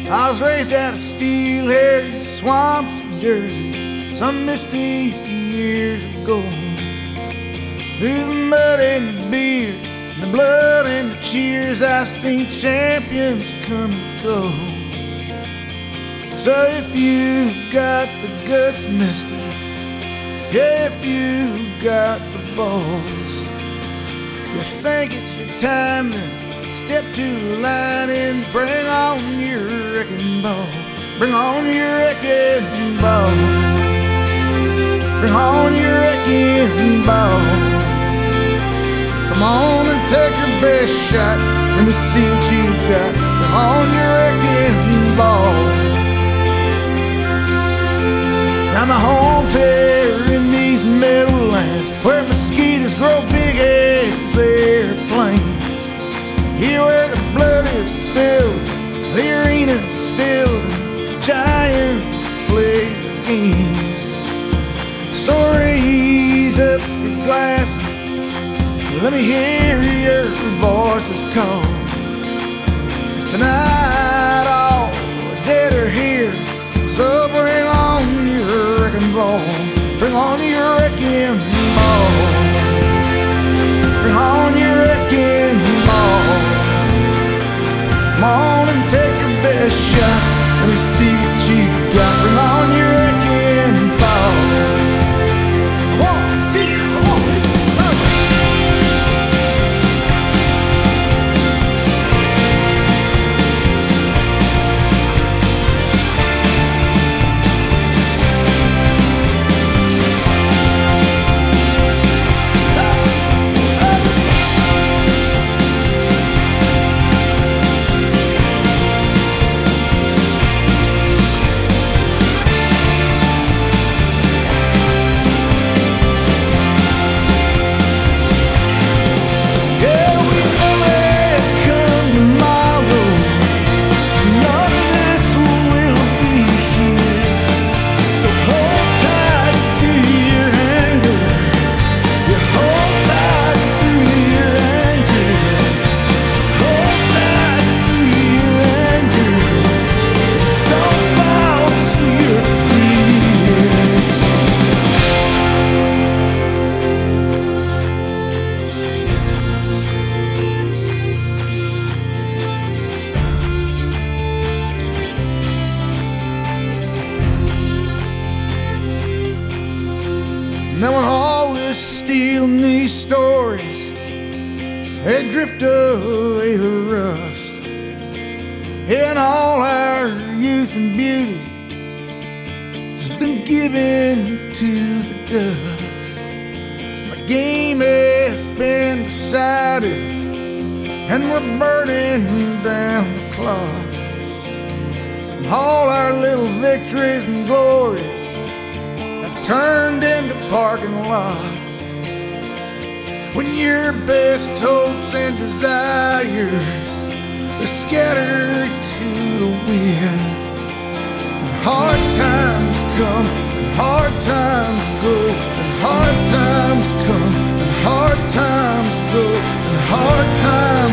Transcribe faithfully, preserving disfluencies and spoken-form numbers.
I was raised out of steel-haired swamps of Jersey some misty years ago. Through the mud and the beer, the blood and the cheers, I've seen champions come and go. So if you got the guts, mister, if you got the balls, you think it's your time, then step to the line and bring on your wrecking ball. Bring on your wrecking ball. Bring on your wrecking ball. Come on and take your best shot. Let me see what you got. Bring on your wrecking ball. Now my home's here in these meadowlands where mosquitoes grow big as airplanes. Here where the blood is spilled, the arena's filled, and giants play their games. So raise up your glasses, let me hear your voices call. 'Cause tonight all the dead are here, so bring on your wrecking ball. Bring on your wrecking ball. Bring on your wrecking ball. Come on and take your best shot. Let me see what you got. Bring on your wrecking ball. One, two, one, now when all this steel and these stories, they drift away to rust, and all our youth and beauty has been given to the dust. The game has been decided, and we're burning down the clock, and all our little victories and glories turned into parking lots. When your best hopes and desires are scattered to the wind, and hard times come and hard times go, and hard times come and hard times go, and hard times